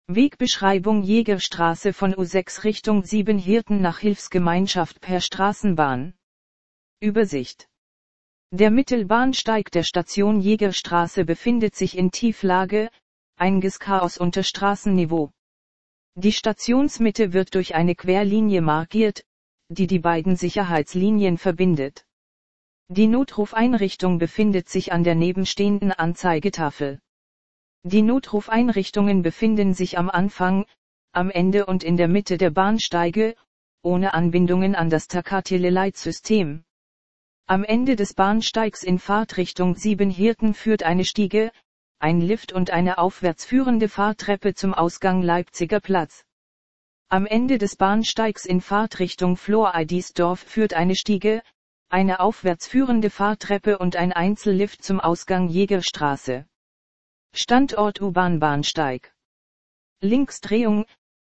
Wegbeschreibung Jägerstraße von U6 Richtung Siebenhirten nach Hilfsgemeinschaft per Straßenbahn. Übersicht. Der Mittelbahnsteig der Station Jägerstraße befindet sich in Tieflage, einiges Chaos unter Straßenniveau. Die Stationsmitte wird durch eine Querlinie markiert, die die beiden Sicherheitslinien verbindet. Die Notrufeinrichtung befindet sich an der nebenstehenden Anzeigetafel. Die Notrufeinrichtungen befinden sich am Anfang, am Ende und in der Mitte der Bahnsteige, ohne Anbindungen an das Takateleleitsystem. Am Ende des Bahnsteigs in Fahrtrichtung Siebenhirten führt eine Stiege, ein Lift und eine aufwärts führende Fahrtreppe zum Ausgang Leipziger Platz. Am Ende des Bahnsteigs in Fahrtrichtung Flor-Eidisdorf führt eine Stiege, eine aufwärts führende Fahrtreppe und ein Einzellift zum Ausgang Jägerstraße. Standort U-Bahn-Bahnsteig. Linksdrehung,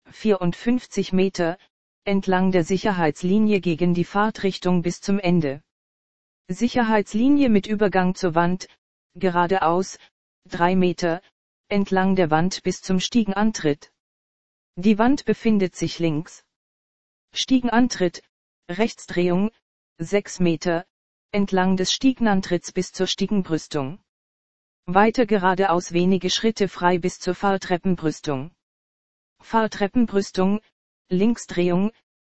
54 Meter, entlang der Sicherheitslinie gegen die Fahrtrichtung bis zum Ende. Sicherheitslinie mit Übergang zur Wand, geradeaus, 3 Meter, entlang der Wand bis zum Stiegenantritt. Die Wand befindet sich links. Stiegenantritt, Rechtsdrehung, 6 Meter, entlang des Stiegenantritts bis zur Stiegenbrüstung. Weiter geradeaus wenige Schritte frei bis zur Fahrtreppenbrüstung. Fahrtreppenbrüstung, Linksdrehung,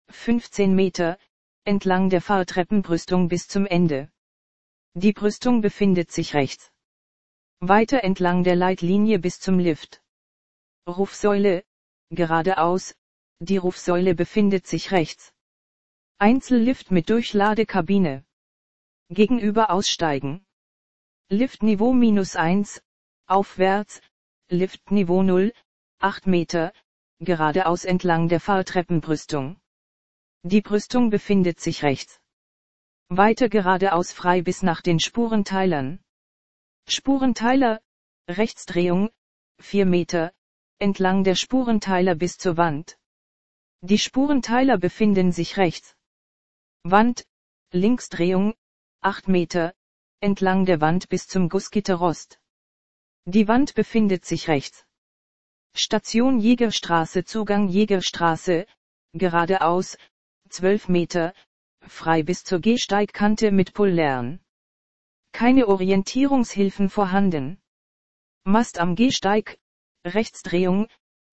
15 Meter, entlang der Fahrtreppenbrüstung bis zum Ende. Die Brüstung befindet sich rechts. Weiter entlang der Leitlinie bis zum Lift. Rufsäule, geradeaus, die Rufsäule befindet sich rechts. Einzellift mit Durchladekabine. Gegenüber aussteigen. Liftniveau -1, aufwärts, Liftniveau 0, 8 Meter, geradeaus entlang der Fahrtreppenbrüstung. Die Brüstung befindet sich rechts. Weiter geradeaus frei bis nach den Spurenteilern. Spurenteiler, Rechtsdrehung, 4 Meter, entlang der Spurenteiler bis zur Wand. Die Spurenteiler befinden sich rechts. Wand, Linksdrehung, 8 Meter, entlang der Wand bis zum Gussgitterrost. Die Wand befindet sich rechts. Station Jägerstraße Zugang Jägerstraße, geradeaus, 12 Meter, frei bis zur Gehsteigkante mit Pullern. Keine Orientierungshilfen vorhanden. Mast am Gehsteig, Rechtsdrehung,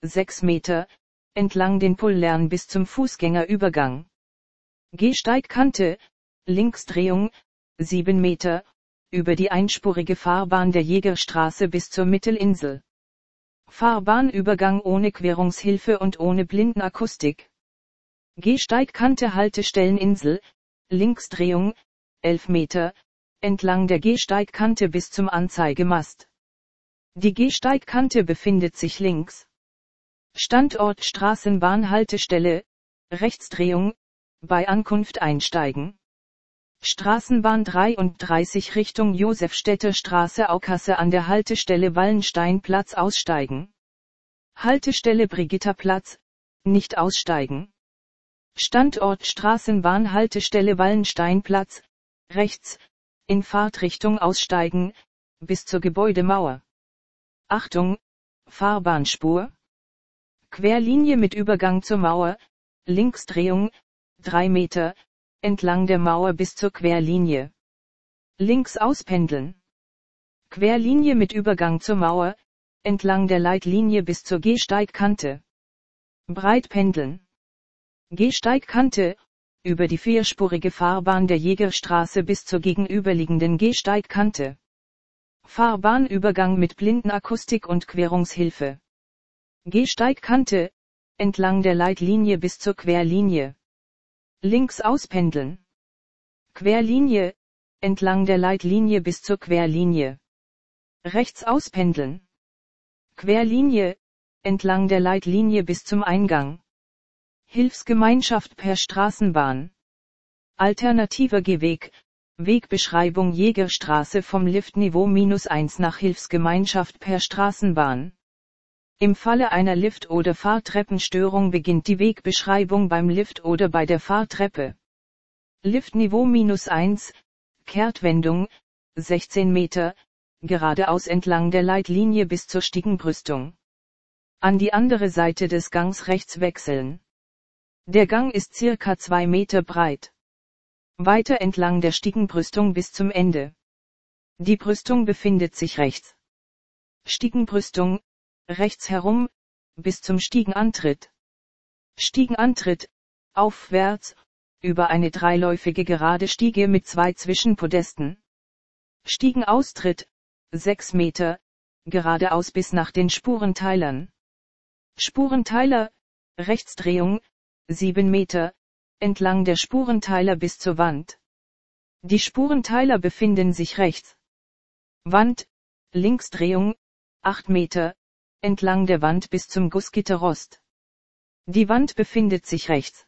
6 Meter, entlang den Pullern bis zum Fußgängerübergang. Gehsteigkante, Linksdrehung, 7 Meter, über die einspurige Fahrbahn der Jägerstraße bis zur Mittelinsel. Fahrbahnübergang ohne Querungshilfe und ohne Blindenakustik. Gehsteigkante Haltestelleninsel, Linksdrehung, 11 Meter, entlang der Gehsteigkante bis zum Anzeigemast. Die Gehsteigkante befindet sich links. Standort Straßenbahnhaltestelle, Rechtsdrehung, bei Ankunft einsteigen. Straßenbahn 33 Richtung Josefstädter Straße Aukasse an der Haltestelle Wallensteinplatz aussteigen. Haltestelle Brigitterplatz, nicht aussteigen. Standort Straßenbahnhaltestelle Wallensteinplatz, rechts, in Fahrtrichtung aussteigen, bis zur Gebäudemauer. Achtung, Fahrbahnspur. Querlinie mit Übergang zur Mauer, Linksdrehung, 3 Meter, entlang der Mauer bis zur Querlinie. Links auspendeln. Querlinie mit Übergang zur Mauer, entlang der Leitlinie bis zur Gehsteigkante. Breit pendeln. Gehsteigkante, über die vierspurige Fahrbahn der Jägerstraße bis zur gegenüberliegenden Gehsteigkante. Fahrbahnübergang mit Blindenakustik und Querungshilfe. Gehsteigkante, entlang der Leitlinie bis zur Querlinie. Links auspendeln. Querlinie, entlang der Leitlinie bis zur Querlinie. Rechts auspendeln. Querlinie, entlang der Leitlinie bis zum Eingang. Hilfsgemeinschaft per Straßenbahn. Alternativer Gehweg, Wegbeschreibung Jägerstraße vom Liftniveau -1 nach Hilfsgemeinschaft per Straßenbahn. Im Falle einer Lift- oder Fahrtreppenstörung beginnt die Wegbeschreibung beim Lift oder bei der Fahrtreppe. Liftniveau -1, Kehrtwendung, 16 Meter, geradeaus entlang der Leitlinie bis zur Stiegenbrüstung. An die andere Seite des Gangs rechts wechseln. Der Gang ist circa 2 Meter breit. Weiter entlang der Stiegenbrüstung bis zum Ende. Die Brüstung befindet sich rechts. Stiegenbrüstung, rechts herum, bis zum Stiegenantritt. Stiegenantritt, aufwärts, über eine dreiläufige gerade Stiege mit 2 Zwischenpodesten. Stiegenaustritt, 6 Meter, geradeaus bis nach den Spurenteilern. Spurenteiler, Rechtsdrehung, 7 Meter, entlang der Spurenteiler bis zur Wand. Die Spurenteiler befinden sich rechts. Wand, Linksdrehung, 8 Meter, entlang der Wand bis zum Gussgitterrost. Die Wand befindet sich rechts.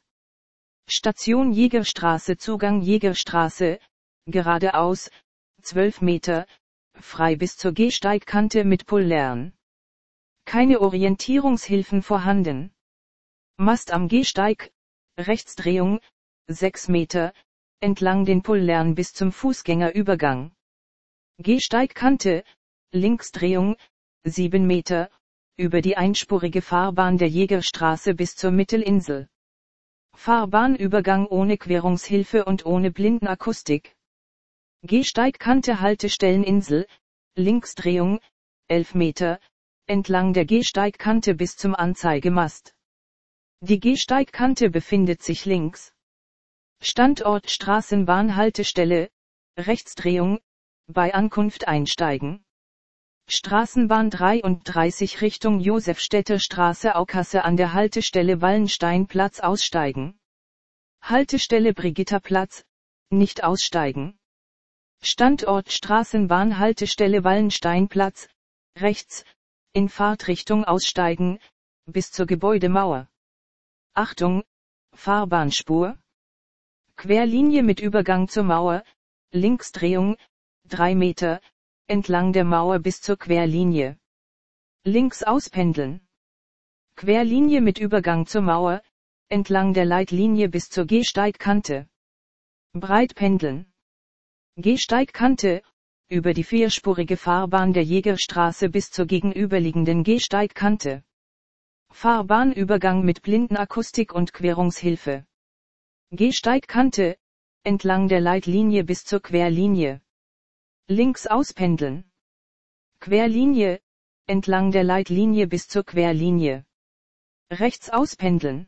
Station Jägerstraße, Zugang Jägerstraße, geradeaus, 12 Meter, frei bis zur Gehsteigkante mit Pollern. Keine Orientierungshilfen vorhanden. Mast am Gehsteig, Rechtsdrehung, 6 Meter, entlang den Pollern bis zum Fußgängerübergang. Gehsteigkante, Linksdrehung, 7 Meter, über die einspurige Fahrbahn der Jägerstraße bis zur Mittelinsel. Fahrbahnübergang ohne Querungshilfe und ohne Blindenakustik. Gehsteigkante Haltestelleninsel, Linksdrehung, 11 Meter, entlang der Gehsteigkante bis zum Anzeigemast. Die Gehsteigkante befindet sich links. Standort Straßenbahnhaltestelle, Rechtsdrehung, bei Ankunft einsteigen. Straßenbahn 33 Richtung Josefstädter Straße Aukasse an der Haltestelle Wallensteinplatz aussteigen. Haltestelle Brigitterplatz, nicht aussteigen. Standort Straßenbahnhaltestelle Wallensteinplatz, rechts, in Fahrtrichtung aussteigen, bis zur Gebäudemauer. Achtung, Fahrbahnspur. Querlinie mit Übergang zur Mauer, Linksdrehung, 3 Meter, entlang der Mauer bis zur Querlinie. Links auspendeln. Querlinie mit Übergang zur Mauer, entlang der Leitlinie bis zur Gehsteigkante. Breit pendeln. Gehsteigkante, über die vierspurige Fahrbahn der Jägerstraße bis zur gegenüberliegenden Gehsteigkante. Fahrbahnübergang mit Blindenakustik und Querungshilfe. Gehsteigkante, entlang der Leitlinie bis zur Querlinie. Links auspendeln. Querlinie, entlang der Leitlinie bis zur Querlinie. Rechts auspendeln.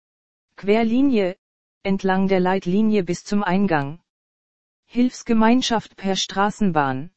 Querlinie, entlang der Leitlinie bis zum Eingang. Hilfsgemeinschaft per Straßenbahn.